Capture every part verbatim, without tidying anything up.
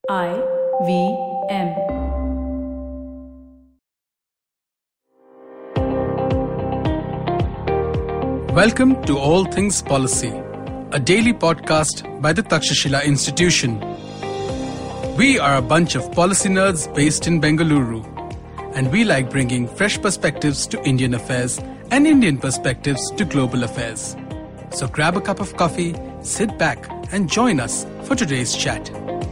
I V M. Welcome to All Things Policy, a daily podcast by the Takshashila Institution. We are a bunch of policy nerds based in Bengaluru, and we like bringing fresh perspectives to Indian affairs and Indian perspectives to global affairs. So grab a cup of coffee, sit back, and join us for today's chat.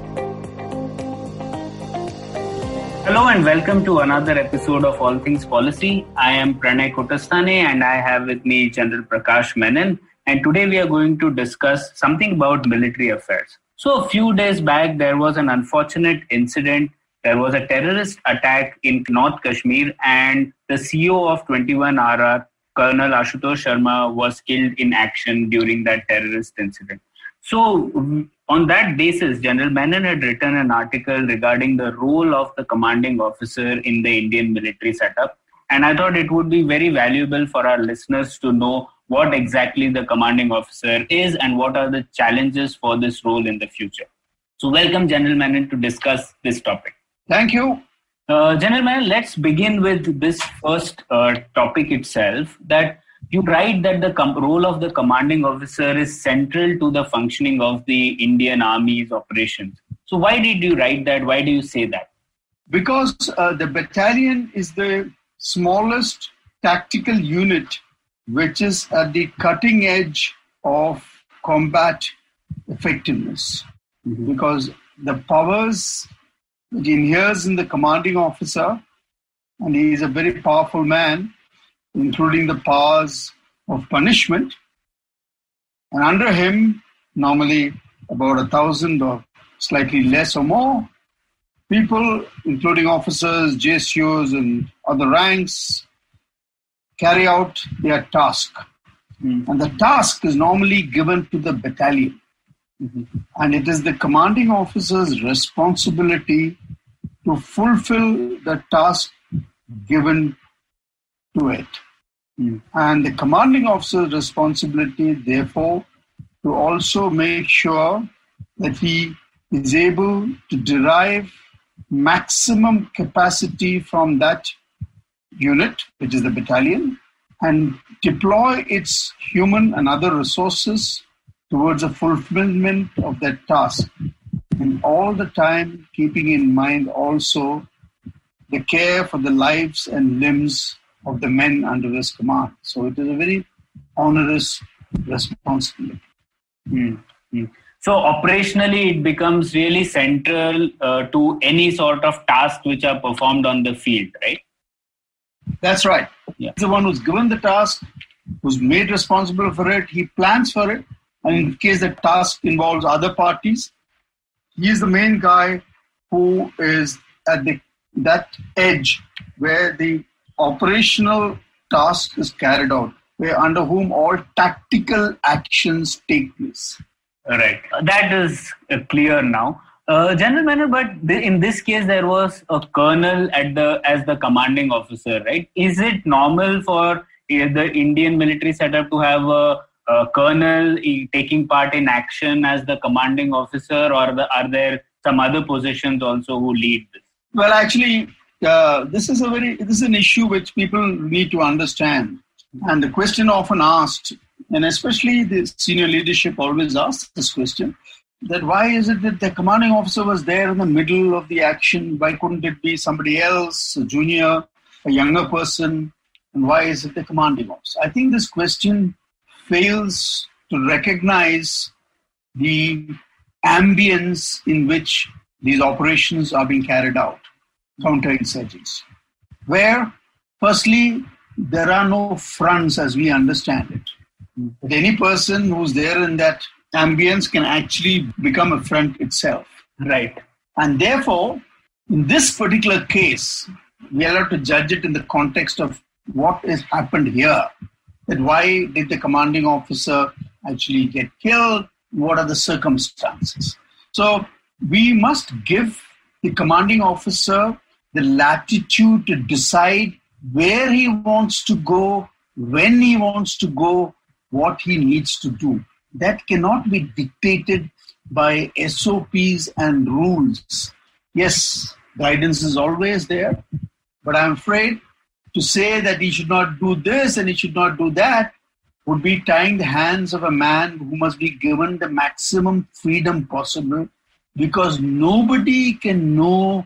Hello and welcome to another episode of All Things Policy. I am Pranay Kotastane and I have with me General Prakash Menon. And today we are going to discuss something about military affairs. So a few days back, there was an unfortunate incident. There was a terrorist attack in North Kashmir and the C E O of twenty-one R R, Colonel Ashutosh Sharma, was killed in action during that terrorist incident. So on that basis, General Menon had written an article regarding the role of the commanding officer in the Indian military setup. And I thought it would be very valuable for our listeners to know what exactly the commanding officer is and what are the challenges for this role in the future. So welcome, General Menon, to discuss this topic. Thank you. Uh, General Menon, let's begin with this first uh, topic itself, that you write that the com- role of the commanding officer is central to the functioning of the Indian Army's operations. So why did you write that? Why do you say that? Because uh, the battalion is the smallest tactical unit which is at the cutting edge of combat effectiveness. Mm-hmm. Because the powers that he inheres in the commanding officer, and he is a very powerful man, including the powers of punishment. And under him, normally about a thousand or slightly less or more, people, including officers, J S Us and other ranks, carry out their task. Mm. And the task is normally given to the battalion. Mm-hmm. And it is the commanding officer's responsibility to fulfill the task given to it. Mm. And the commanding officer's responsibility, therefore, to also make sure that he is able to derive maximum capacity from that unit, which is the battalion, and deploy its human and other resources towards the fulfillment of that task. And all the time keeping in mind also the care for the lives and limbs of the men under his command. So it is a very onerous responsibility. Mm-hmm. So operationally, it becomes really central uh, to any sort of task which are performed on the field, right? That's right. Yeah. He's the one who's given the task, who's made responsible for it, he plans for it, and in case the task involves other parties, he is the main guy who is at the that edge where the operational task is carried out, where under whom all tactical actions take place. Right. That is uh, clear now. Uh, General Menon, but th- in this case, there was a colonel at the as the commanding officer, right? Is it normal for uh, the Indian military setup to have a, a colonel uh, taking part in action as the commanding officer, or the, are there some other positions also who lead this? Well, actually, uh, this is a very this is an issue which people need to understand, and the question often asked, and especially the senior leadership always asks this question, that why is it that the commanding officer was there in the middle of the action? Why couldn't it be somebody else, a junior, a younger person? And why is it the commanding officer? I think this question fails to recognize the ambience in which these operations are being carried out, counterinsurgency, where, firstly, there are no fronts as we understand it. But any person who's there in that ambience can actually become a front itself. Right. And therefore, in this particular case, we are allowed to judge it in the context of what has happened here. That why did the commanding officer actually get killed? What are the circumstances? So we must give the commanding officer the latitude to decide where he wants to go, when he wants to go, what he needs to do. That cannot be dictated by S O Ps and rules. Yes, guidance is always there, but I'm afraid to say that he should not do this and he should not do that would be tying the hands of a man who must be given the maximum freedom possible, because nobody can know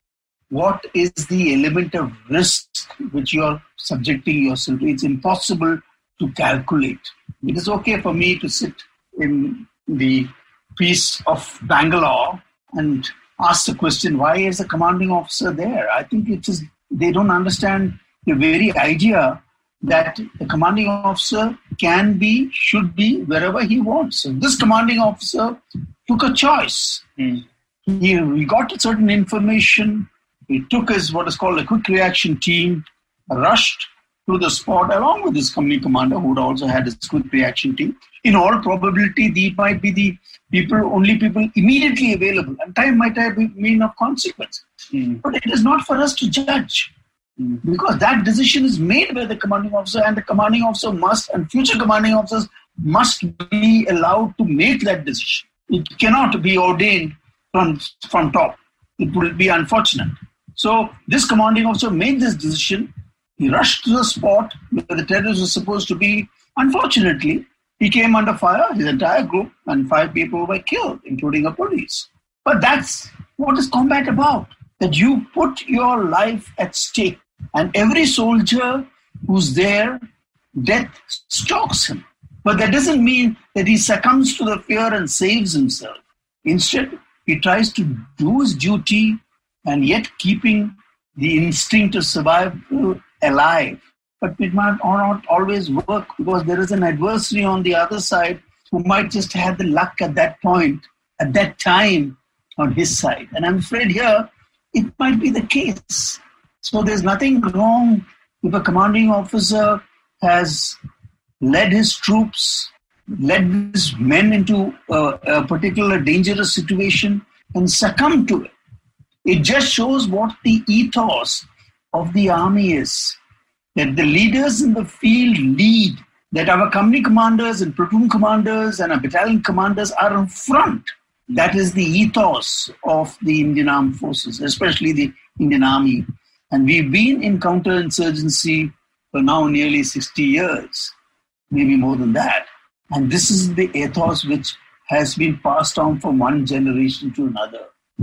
what is the element of risk which you are subjecting yourself to. It's impossible to calculate. It is okay for me to sit in the peace of Bangalore and ask the question, why is the commanding officer there? I think it is, they don't understand the very idea that the commanding officer can be, should be wherever he wants. So this commanding officer took a choice. Mm. He, he got certain information. He took his what is called a quick reaction team, rushed to the spot along with his company commander, who also had his quick reaction team. In all probability, these might be the people, only people immediately available, and time might have been of consequence. Mm. But it is not for us to judge, mm. because that decision is made by the commanding officer, and the commanding officer must, and future commanding officers must be allowed to make that decision. It cannot be ordained from, from top. It will be unfortunate. So this commanding officer made this decision. He rushed to the spot where the terrorists were supposed to be. Unfortunately, he came under fire, his entire group, and five people were killed, including a police. But that's what is combat about, that you put your life at stake. And every soldier who's there, death stalks him. But that doesn't mean that he succumbs to the fear and saves himself. Instead, he tries to do his duty and yet keeping the instinct of survival alive. But it might not always work, because there is an adversary on the other side who might just have the luck at that point, at that time, on his side. And I'm afraid here, it might be the case. So there's nothing wrong if a commanding officer has led his troops, led his men into a, a particular dangerous situation and succumbed to it. It just shows what the ethos of the army is, that the leaders in the field lead, that our company commanders and platoon commanders and our battalion commanders are in front. That is the ethos of the Indian Armed Forces, especially the Indian Army. And we've been in counterinsurgency for now nearly sixty years, maybe more than that. And this is the ethos which has been passed on from one generation to another.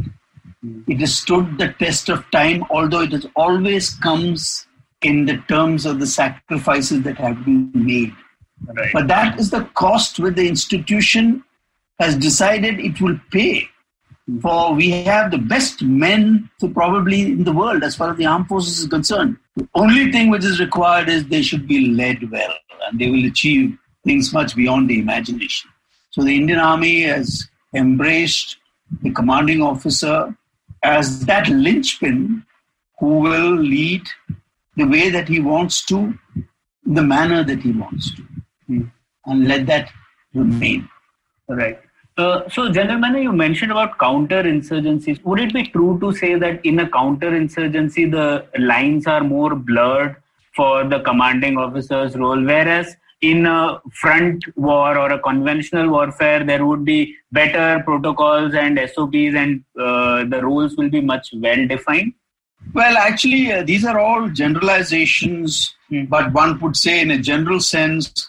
It has stood the test of time, although it has always comes in the terms of the sacrifices that have been made. Right. But that is the cost which the institution has decided it will pay. For we have the best men for probably in the world as far as the armed forces is concerned. The only thing which is required is they should be led well, and they will achieve things much beyond the imagination. So the Indian Army has embraced the commanding officer as that linchpin who will lead the way that he wants to, the manner that he wants to, mm. and let that remain. Right. Uh, so, General Menon, you mentioned about counter-insurgencies. Would it be true to say that in a counter-insurgency, the lines are more blurred for the commanding officer's role, whereas in a front war or a conventional warfare, there would be better protocols and S O Ps, and uh, the roles will be much well-defined? Well, actually, uh, these are all generalizations, mm. but one would say in a general sense,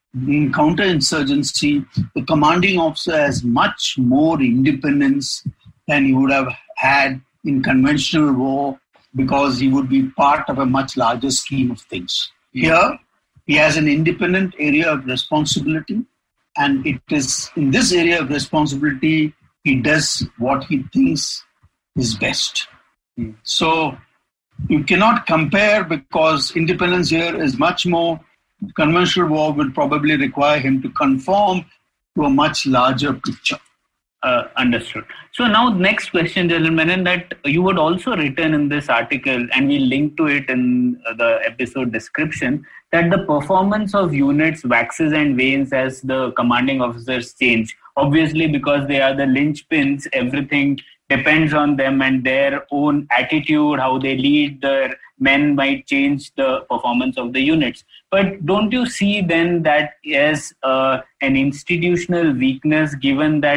in counterinsurgency, the commanding officer has much more independence than he would have had in conventional war, because he would be part of a much larger scheme of things. Here, he has an independent area of responsibility, and it is in this area of responsibility he does what he thinks is best. Mm. So you cannot compare, because independence here is much more. Conventional war will probably require him to conform to a much larger picture. Uh, understood. So now next question, General Menon, that you would also written in this article, and we link to it in the episode description, that the performance of units waxes and wanes as the commanding officers change. Obviously, because they are the linchpins, everything depends on them, and their own attitude, how they lead their men might change the performance of the units. But don't you see then that as uh, an institutional weakness, given that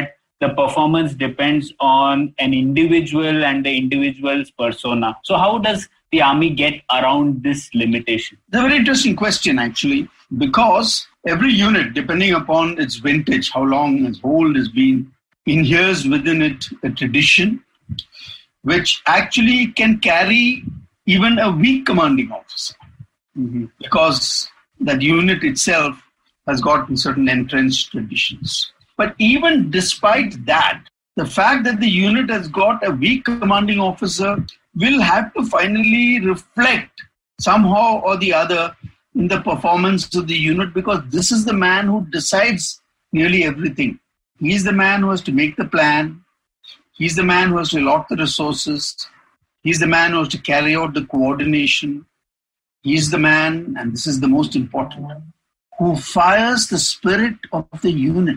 the performance depends on an individual and the individual's persona. So how does the army get around this limitation? It's a very interesting question, actually, because every unit, depending upon its vintage, how long its old has been, inheres within it a tradition which actually can carry even a weak commanding officer, mm-hmm. because that unit itself has got certain entrenched traditions. But even despite that, the fact that the unit has got a weak commanding officer will have to finally reflect somehow or the other in the performance of the unit, because this is the man who decides nearly everything. He's the man who has to make the plan. He's the man who has to allot the resources. He's the man who has to carry out the coordination. He's the man, and this is the most important one, who fires the spirit of the unit.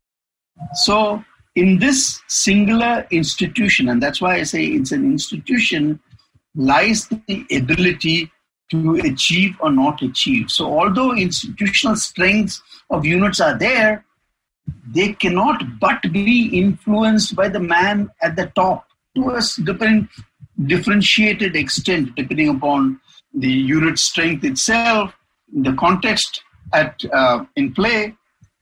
So in this singular institution, and that's why I say it's an institution, lies the ability to achieve or not achieve. So although institutional strengths of units are there, they cannot but be influenced by the man at the top to a different, differentiated extent, depending upon the unit strength itself, the context at uh, in play,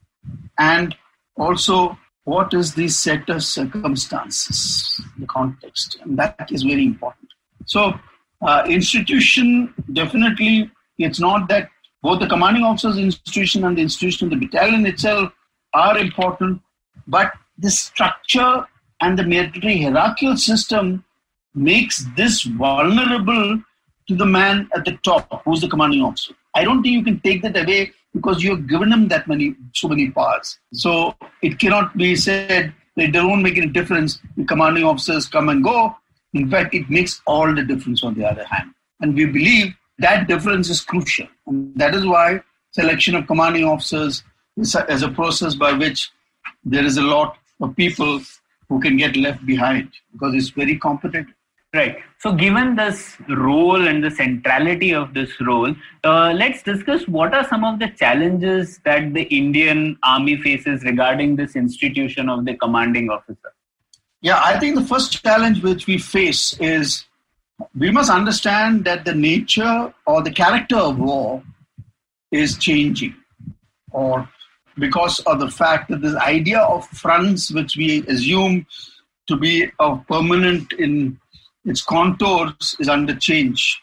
and also what is the set of circumstances, the context, and that is very important. So uh, institution, definitely, it's not that both the commanding officer's institution and the institution of the battalion itself are important, but the structure and the military hierarchical system makes this vulnerable to the man at the top, who's the commanding officer. I don't think you can take that away because you have given him that many, so many powers. So it cannot be said that it won't make any difference. The commanding officers come and go. In fact, it makes all the difference on the other hand. And we believe that difference is crucial. And that is why selection of commanding officers is a, is a process by which there is a lot of people who can get left behind because it's very competitive. Right. So given this role and the centrality of this role, uh, let's discuss what are some of the challenges that the Indian Army faces regarding this institution of the commanding officer. Yeah, I think the first challenge which we face is we must understand that the nature or the character of war is changing, or because of the fact that this idea of fronts, which we assume to be of permanent in its contours, is under change.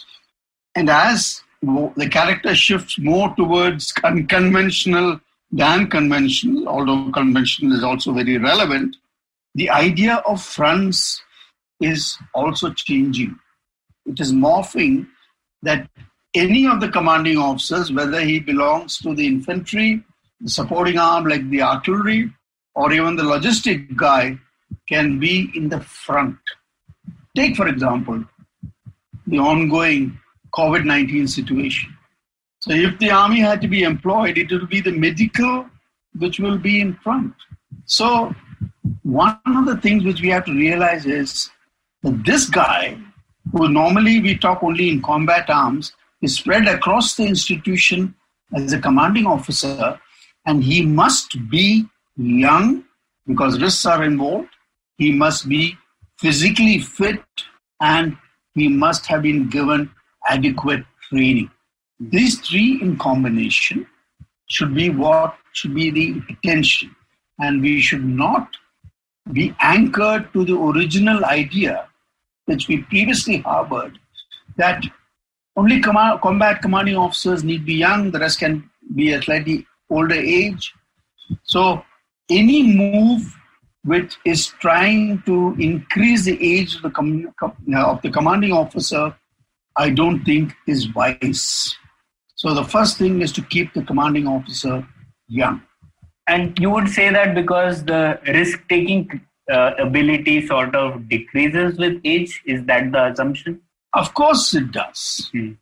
And as the character shifts more towards unconventional than conventional, although conventional is also very relevant, the idea of fronts is also changing. It is morphing that any of the commanding officers, whether he belongs to the infantry, the supporting arm like the artillery, or even the logistic guy, can be in the front. Take, for example, the ongoing covid nineteen situation. So if the army had to be employed, it will be the medical which will be in front. So one of the things which we have to realize is that this guy, who normally we talk only in combat arms, is spread across the institution as a commanding officer, and he must be young because risks are involved. He must be physically fit, and he must have been given adequate training. These three in combination should be what should be the attention. And we should not be anchored to the original idea which we previously harbored, that only com- combat commanding officers need be young, the rest can be a slightly older age. So any move which is trying to increase the age of the, com- of the commanding officer, I don't think is wise. So the first thing is to keep the commanding officer young. And you would say that because the risk-taking uh, ability sort of decreases with age? Is that the assumption? Of course it does. Hmm.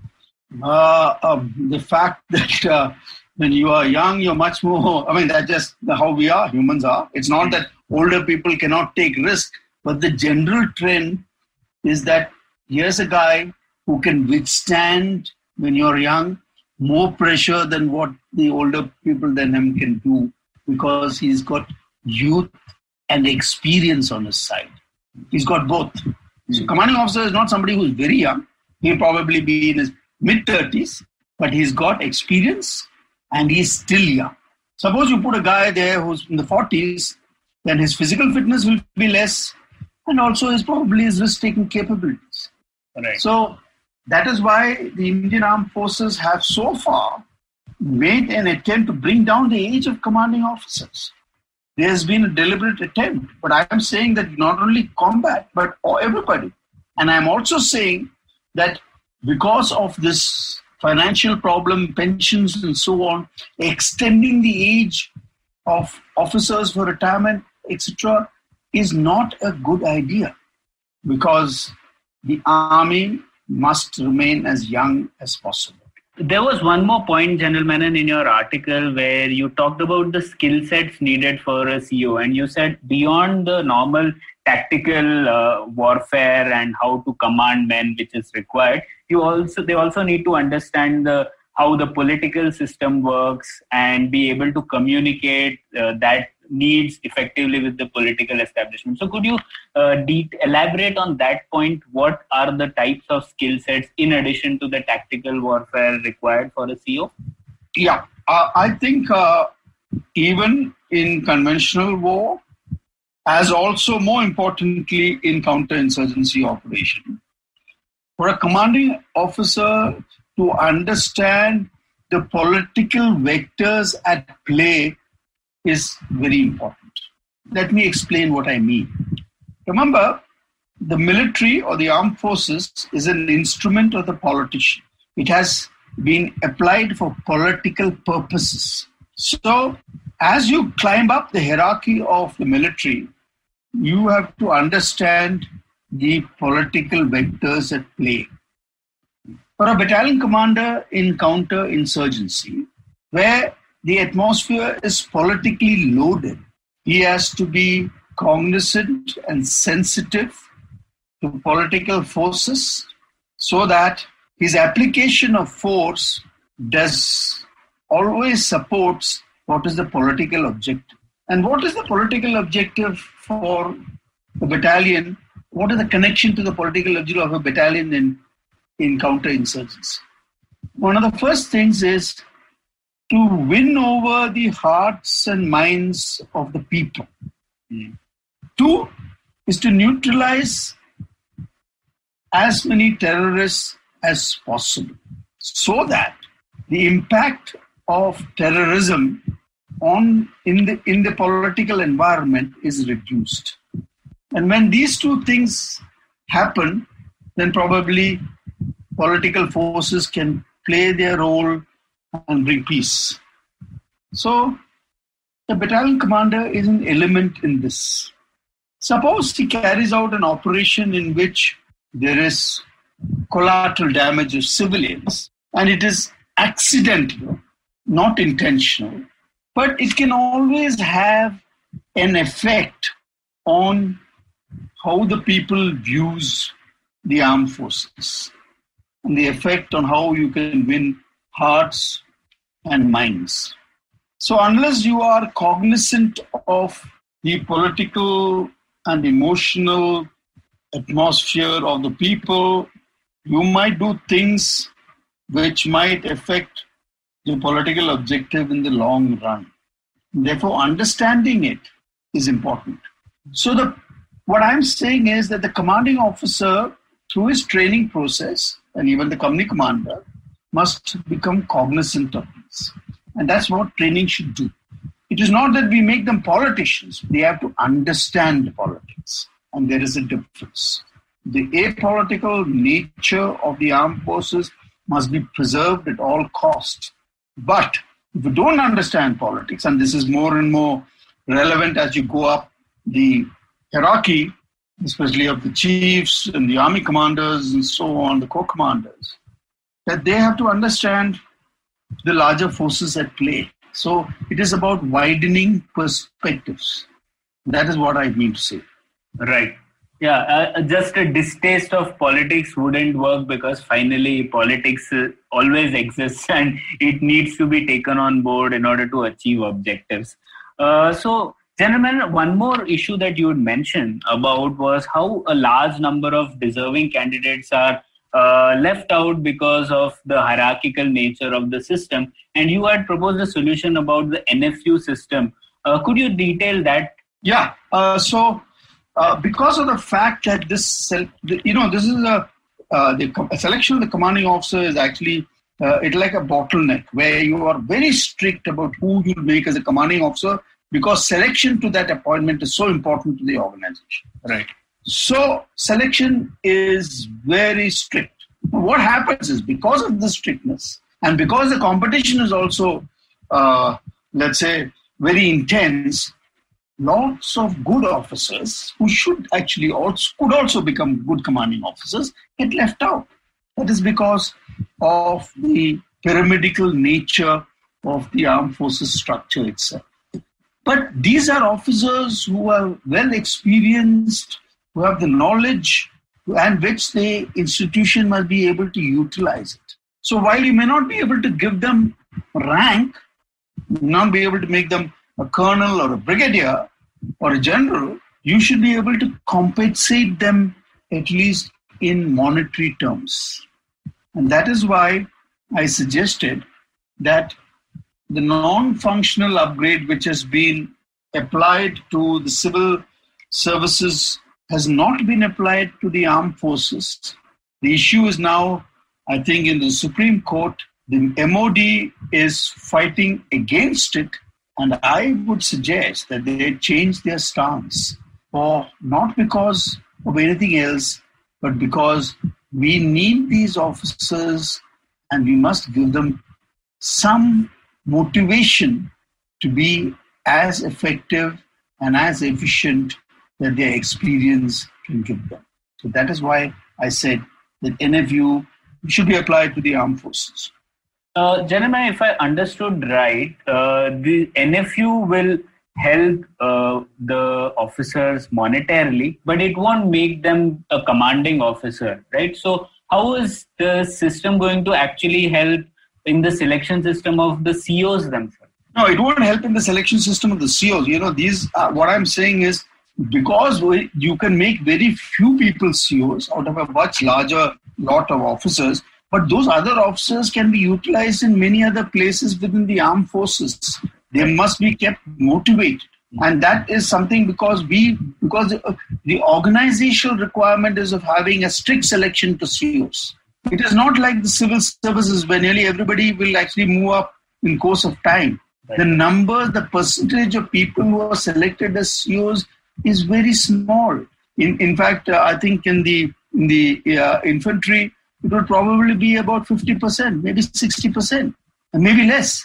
Uh, um, the fact that uh, when you are young, you're much more, I mean, that's just how we are, humans are. It's not that older people cannot take risk, but the general trend is that here's a guy who can withstand, when you're young, more pressure than what the older people than him can do, because he's got youth and experience on his side. He's got both. Mm-hmm. So commanding officer is not somebody who's very young. He'll probably be in his mid-thirties, but he's got experience and he's still young. Suppose you put a guy there who's in the forties, then his physical fitness will be less and also his probably his risk-taking capabilities. Right. So that is why the Indian Armed Forces have so far made an attempt to bring down the age of commanding officers. There has been a deliberate attempt, but I am saying that not only combat, but everybody. And I'm also saying that because of this financial problem, pensions and so on, extending the age of officers for retirement, et cetera, is not a good idea because the army must remain as young as possible. There was one more point, General Menon, in your article where you talked about the skill sets needed for a C O, and you said beyond the normal tactical uh, warfare and how to command men, which is required, you also they also need to understand the how the political system works and be able to communicate uh, that needs effectively with the political establishment. So could you uh, de- elaborate on that point? What are the types of skill sets in addition to the tactical warfare required for a C O? Yeah, uh, I think uh, even in conventional war, as also more importantly in counterinsurgency operation, for a commanding officer to understand the political vectors at play is very important. Let me explain what I mean. Remember, the military or the armed forces is an instrument of the politician. It has been applied for political purposes. So, as you climb up the hierarchy of the military, you have to understand the political vectors at play. For a battalion commander in counterinsurgency, where the atmosphere is politically loaded, he has to be cognizant and sensitive to political forces so that his application of force does always supports what is the political objective. And what is the political objective for the battalion? What is the connection to the political objective of a battalion in, in counterinsurgency? One of the first things is to win over the hearts and minds of the people. Mm. Two is to neutralize as many terrorists as possible so that the impact of terrorism on in the in the political environment is reduced. And when these two things happen, then probably political forces can play their role and bring peace. So the battalion commander is an element in this. Suppose he carries out an operation in which there is collateral damage of civilians and it is accidental, not intentional, but it can always have an effect on how the people views the armed forces and the effect on how you can win hearts and minds. So unless you are cognizant of the political and emotional atmosphere of the people, you might do things which might affect the political objective in the long run. Therefore, understanding it is important. So the what I'm saying is that the commanding officer, through his training process, and even the company commander, must become cognizant of this. And that's what training should do. It is not that we make them politicians. They have to understand politics. And there is a difference. The apolitical nature of the armed forces must be preserved at all costs. But if you don't understand politics, and this is more and more relevant as you go up the hierarchy, especially of the chiefs and the army commanders and so on, the corps commanders, that they have to understand the larger forces at play. So it is about widening perspectives. That is what I mean to say. Right. Yeah, uh, just a distaste of politics wouldn't work because finally politics uh, always exists and it needs to be taken on board in order to achieve objectives. Uh, so Gentlemen, one more issue that you had mentioned about was how a large number of deserving candidates are uh, left out because of the hierarchical nature of the system. And you had proposed a solution about the N F U system. Uh, could you detail that? Yeah. Uh, so uh, because of the fact that this, you know, this is a, uh, the selection of the commanding officer is actually uh, it's like a bottleneck where you are very strict about who you make as a commanding officer, because selection to that appointment is so important to the organization. Right. So selection is very strict. What happens is, because of the strictness and because the competition is also, uh, let's say, very intense, lots of good officers who should actually also could also become good commanding officers get left out. That is because of the pyramidical nature of the armed forces structure itself. But these are officers who are well experienced, who have the knowledge, and which the institution must be able to utilize it. So while you may not be able to give them rank, not be able to make them a colonel or a brigadier or a general, you should be able to compensate them at least in monetary terms. And that is why I suggested that the non-functional upgrade which has been applied to the civil services has not been applied to the armed forces. The issue is now, I think, in the Supreme Court. The M O D is fighting against it, and I would suggest that they change their stance, for not because of anything else, but because we need these officers and we must give them some motivation to be as effective and as efficient that their experience can give them. So that is why I said that N F U should be applied to the armed forces. Uh, gentlemen, if I understood right, uh, the N F U will help uh, the officers monetarily, but it won't make them a commanding officer, right? So how is the system going to actually help in the selection system of the C Os themselves? No, it won't help in the selection system of the C Os. You know, these, uh, what I'm saying is, because we, you can make very few people C Os out of a much larger lot of officers, but those other officers can be utilized in many other places within the armed forces. They must be kept motivated. And that is something because we, because the, the organizational requirement is of having a strict selection to C Os. It is not like the civil services where nearly everybody will actually move up in course of time. Right. The number, the percentage of people who are selected as C Os is very small. In in fact, uh, I think in the in the uh, infantry, it would probably be about fifty percent, maybe sixty percent, and maybe less.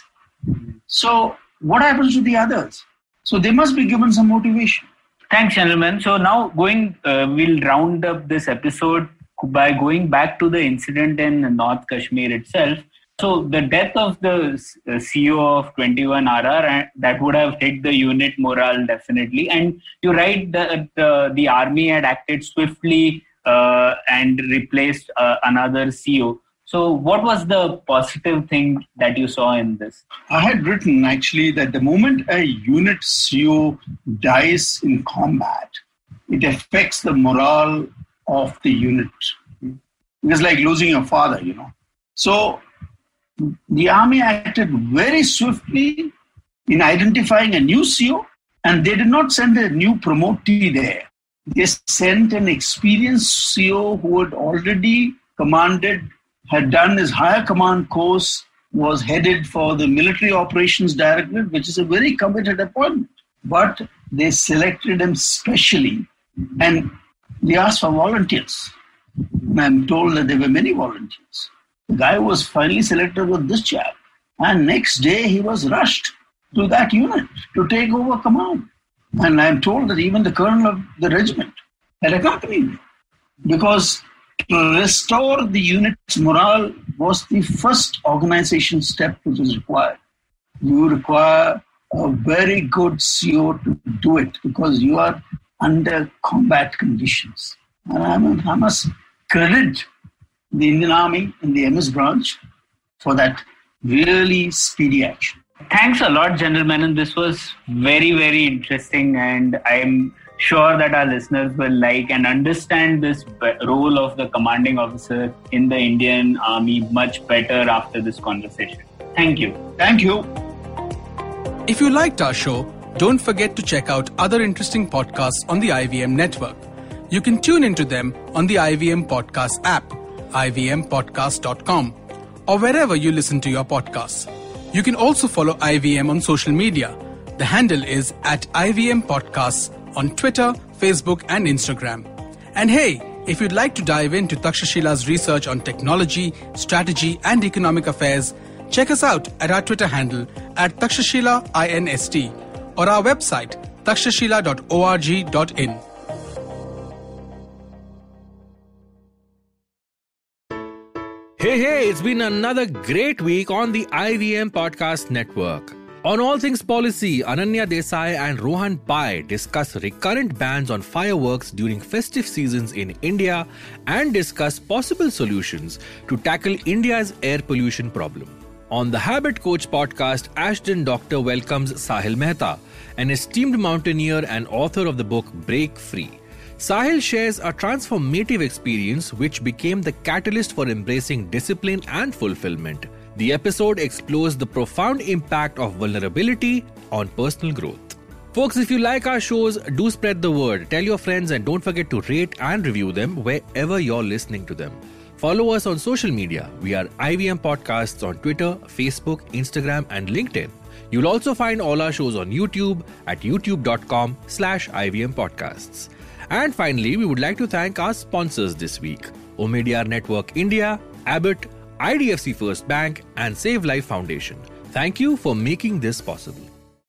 So what happens to the others? So they must be given some motivation. Thanks, gentlemen. So now going, uh, we'll round up this episode by going back to the incident in North Kashmir itself. So the death of the C E O of twenty-one R R, that would have hit the unit morale definitely. And you're right that the, the army had acted swiftly uh, and replaced uh, another C E O. So what was the positive thing that you saw in this? I had written actually that the moment a unit C E O dies in combat, it affects the morale of the unit. It's like losing a father, you know. So the army acted very swiftly in identifying a new C E O, and they did not send a new promotee there. They sent an experienced C E O who had already commanded, had done his higher command course, was headed for the military operations directorate, which is a very coveted appointment. But they selected him specially, and they asked for volunteers. And I'm told that there were many volunteers. The guy was finally selected with this chap, and next day he was rushed to that unit to take over command. And I'm told that even the colonel of the regiment had accompanied me, because to restore the unit's morale was the first organization step which is required. You require a very good C E O to do it because you are under combat conditions. And I, mean, I must credit the Indian Army and the M S branch for that really speedy action. Thanks a lot, General Menon. This was very, very interesting, and I'm sure that our listeners will like and understand this role of the commanding officer in the Indian Army much better after this conversation. Thank you. Thank you. If you liked our show, don't forget to check out other interesting podcasts on the I V M network. You can tune into them on the I V M Podcast app, I V M podcast dot com, or wherever you listen to your podcasts. You can also follow I V M on social media. The handle is at I V M Podcasts on Twitter, Facebook, and Instagram. And hey, if you'd like to dive into Takshashila's research on technology, strategy, and economic affairs, check us out at our Twitter handle at Takshashila Inst or our website takshashila dot org dot in. Hey, hey, it's been another great week on the I V M Podcast Network. On All Things Policy, Ananya Desai and Rohan Pai discuss recurrent bans on fireworks during festive seasons in India and discuss possible solutions to tackle India's air pollution problem. On the Habit Coach podcast, Ashton Doctor welcomes Sahil Mehta, an esteemed mountaineer and author of the book Break Free. Sahil shares a transformative experience which became the catalyst for embracing discipline and fulfillment. The episode explores the profound impact of vulnerability on personal growth. Folks, if you like our shows, do spread the word. Tell your friends and don't forget to rate and review them wherever you're listening to them. Follow us on social media. We are I V M Podcasts on Twitter, Facebook, Instagram, and LinkedIn. You'll also find all our shows on YouTube at youtube.com slash IVM Podcasts. And finally, we would like to thank our sponsors this week: Omidyar Network India, Abbott, I D F C First Bank, and Save Life Foundation. Thank you for making this possible.